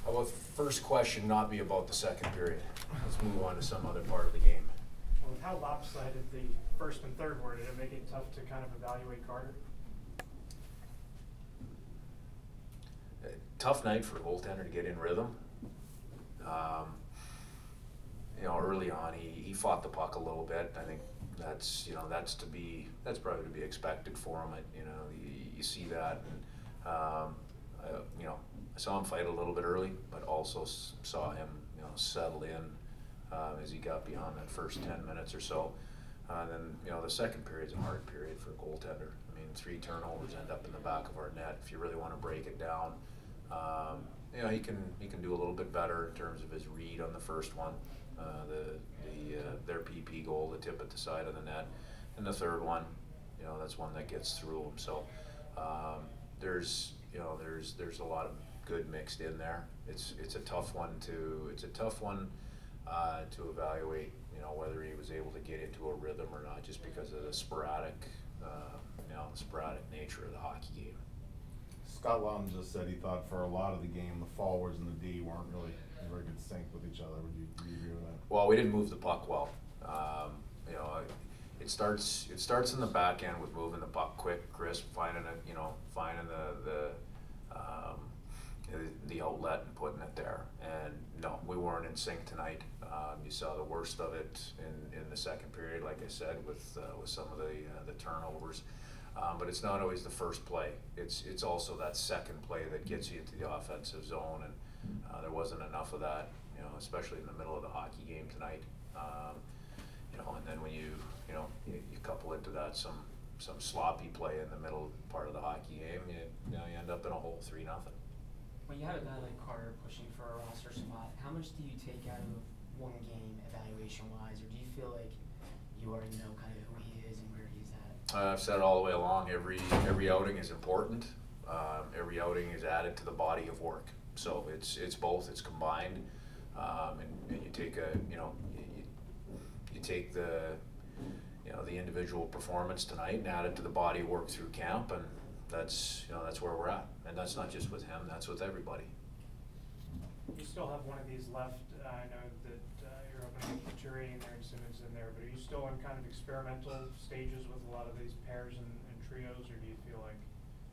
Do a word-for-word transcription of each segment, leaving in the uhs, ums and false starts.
How about the first question not be about the second period? Let's move on to some other part of the game. Well, with how lopsided the first and third were, did it make it tough to kind of evaluate Carter? Uh, tough night for a goaltender to get in rhythm. Um, you know, early on he, he fought the puck a little bit. I think that's you know that's to be that's probably to be expected for him. I, you know, you, you see that. And, um, I, you know, I saw him fight a little bit early, but also s- saw him you know settle in uh, as he got beyond that first ten minutes or so. Uh, and then you know the second period's a hard period for a goaltender. I mean, three turnovers end up in the back of our net. If you really want to break it down. Um, you know, he can he can do a little bit better in terms of his read on the first one, uh, the the uh, their P P goal, the tip at the side of the net, and the third one, you know, that's one that gets through him. So um, there's you know there's there's a lot of good mixed in there. It's it's a tough one to it's a tough one uh, to evaluate. You know whether he was able to get into a rhythm or not, just because of the sporadic uh, you know the sporadic nature of the hockey game. Scott Lawton just said he thought for a lot of the game the forwards and the D weren't really in very good sync with each other. Would you, do you agree with that? Well, we didn't move the puck well. Um, you know, it starts it starts in the back end with moving the puck quick, crisp, finding it, you know, finding the the um, the, the outlet and putting it there. And no, we weren't in sync tonight. Um, you saw the worst of it in, in the second period, like I said, with uh, with some of the uh, the turnovers. Um, but it's not always the first play. It's it's also that second play that gets you into the offensive zone, and uh, there wasn't enough of that, you know, especially in the middle of the hockey game tonight. Um, you know, and then when you you know you, you couple into that some some sloppy play in the middle part of the hockey game, you, you know you end up in a hole three nothing. When you have a guy like Carter pushing for a roster spot, how much do you take out of one game evaluation wise, or do you feel like you already know kind of who he is and where he's at? Uh, I've said it all the way along. Every every outing is important. Um, every outing is added to the body of work. So it's it's both. It's combined, um, and, and you take a you know you, you take the you know the individual performance tonight and add it to the body of work through camp, and that's you know that's where we're at. And that's not just with him. That's with everybody. You still have one of these left. Uh, I know that uh, you're hoping to get Couturier in there and Simmons in there, but are you still in kind of experimental stages with a lot of these pairs and, and trios, or do you feel like?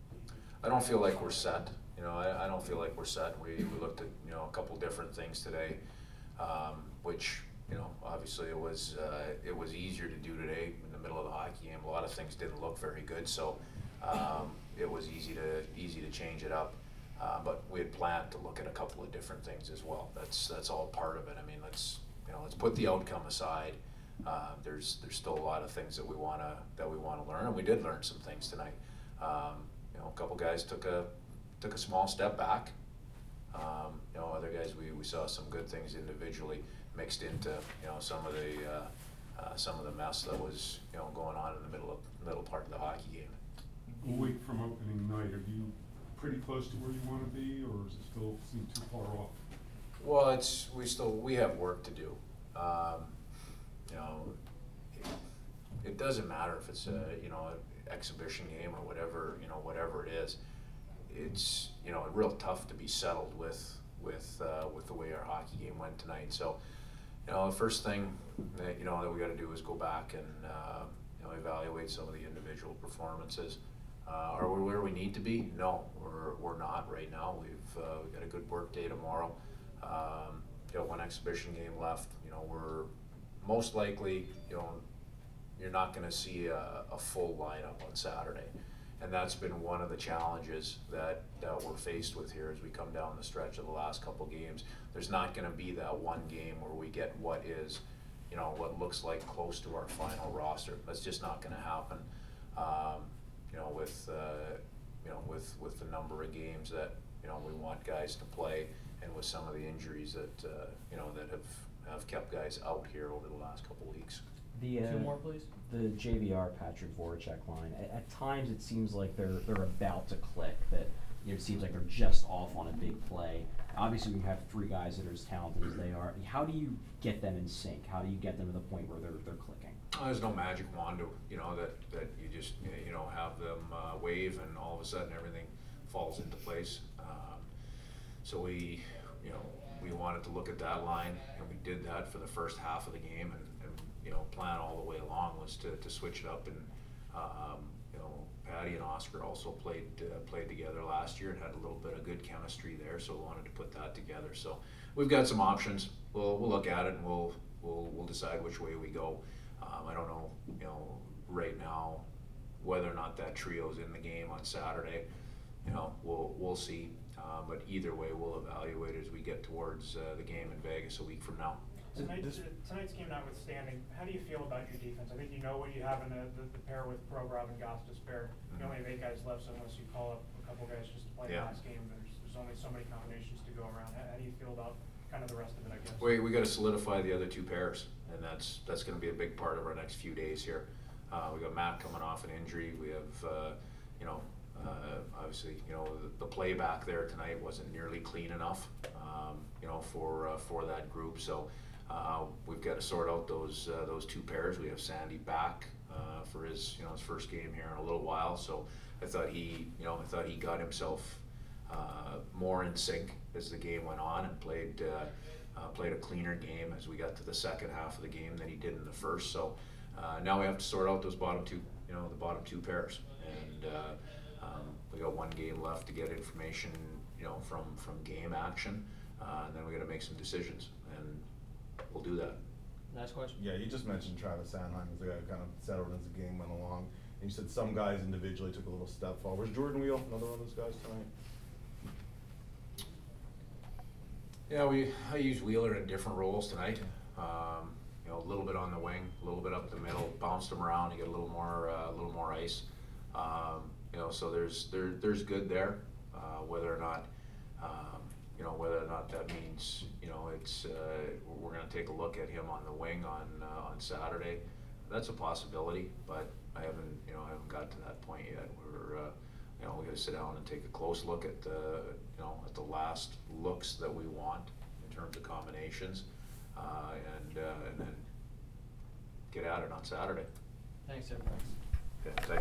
I don't feel like we're set. You know, I, I don't feel like we're set. We, we looked at, you know, a couple different things today, um, which, you know, obviously it was uh, it was easier to do today in the middle of the hockey game. A lot of things didn't look very good, so um, it was easy to easy to change it up. Uh, but we had planned to look at a couple of different things as well. That's that's all part of it. I mean, let's you know let's put the outcome aside. Uh, there's there's still a lot of things that we wanna that we wanna learn, and we did learn some things tonight. Um, you know, a couple guys took a took a small step back. Um, you know, other guys we, we saw some good things individually mixed into you know some of the uh, uh, some of the mess that was you know going on in the middle of middle part of the hockey game. A week from opening night, are you pretty close to where you want to be, or does it still seem too far off? Well, it's we still we have work to do. Um, you know, it, it doesn't matter if it's a you know an exhibition game or whatever you know whatever it is. It's you know real tough to be settled with with uh, with the way our hockey game went tonight. So, you know, the first thing that you know that we got to do is go back and uh, you know evaluate some of the individual performances. Uh, are we where we need to be? No, we're we're not right now. We've uh, we got a good work day tomorrow. Um, you know, one exhibition game left. You know, we're most likely, you know, you're not going to see a, a full lineup on Saturday, and that's been one of the challenges that that we're faced with here as we come down the stretch of the last couple games. There's not going to be that one game where we get what is, you know, what looks like close to our final roster. That's just not going to happen. Um, you know, with uh, you know, with with the number of games that you know we want guys to play, and with some of the injuries that uh, you know that have have kept guys out here over the last couple weeks. The uh, Two more, please. The J V R Patrick Voracek line. At, at times, it seems like they're they're about to click. That you know, it seems like they're just off on a big play. Obviously, we have three guys that are as talented as they are. How do you get them in sync? How do you get them to the point where they're they're clicking? Oh, there's no magic wand, you know, that, that you just, you know, have them uh, wave and all of a sudden everything falls into place. Um, so we you know, we wanted to look at that line, and we did that for the first half of the game, and, and, you know, plan all the way along was to, to switch it up, and, um, you know, Patty and Oscar also played, uh, played together last year and had a little bit of good chemistry there, so we wanted to put that together, so we've got some options, we'll, we'll look at it and we'll, we'll, we'll decide which way we go. Um, I don't know, you know, right now, whether or not that trio's in the game on Saturday, you know, we'll, we'll see. Uh, but either way, we'll evaluate as we get towards uh, the game in Vegas a week from now. Tonight, This- tonight's game notwithstanding, how do you feel about your defense? I think you know what you have in the, the, the pair with Progrov and Goss to spare. You only have eight guys left, so unless you call up a couple guys just to play Yeah. the last game, there's, there's only so many combinations to go around. How, how do you feel about kind of the rest of it, I guess? We, we gotta solidify the other two pairs, and that's, that's gonna be a big part of our next few days here. Uh, we got Matt coming off an injury, we have, uh, you know, uh, obviously, you know, the, the play back there tonight wasn't nearly clean enough, um, you know, for, uh, for that group, so, uh, we've gotta sort out those, uh, those two pairs. We have Sandy back, uh, for his, you know, his first game here in a little while, so I thought he, you know, I thought he got himself, uh, more in sync as the game went on and played, uh, uh, played a cleaner game as we got to the second half of the game than he did in the first, so, uh, now we have to sort out those bottom two, you know, the bottom two pairs, and, uh, um, we got one game left to get information, you know, from, from game action, uh, and then we gotta make some decisions, and we'll do that. Last question. Yeah, you just mentioned Travis Sanheim as the guy who kind of settled as the game went along. And you said some guys individually took a little step forward. Was Jordan Wheel another one of those guys tonight? Yeah, we, I use Wheeler in different roles tonight. Um, you know, a little bit on the wing, a little bit up the middle, bounced him around to get a little more, uh, a little more ice. Um, you know, so there's, there, there's good there, uh, whether or not, um, you know, whether or not that means, you know, it's, uh, we're gonna take a look at him on the wing on, uh, on Saturday. That's a possibility, but I haven't, you know, I haven't got to that point yet. We're, uh, you know, we gotta sit down and take a close look at the, you know, at the last looks that we want in terms of combinations, uh, and, uh, and then get at it on Saturday. Thanks, everybody. Okay, thank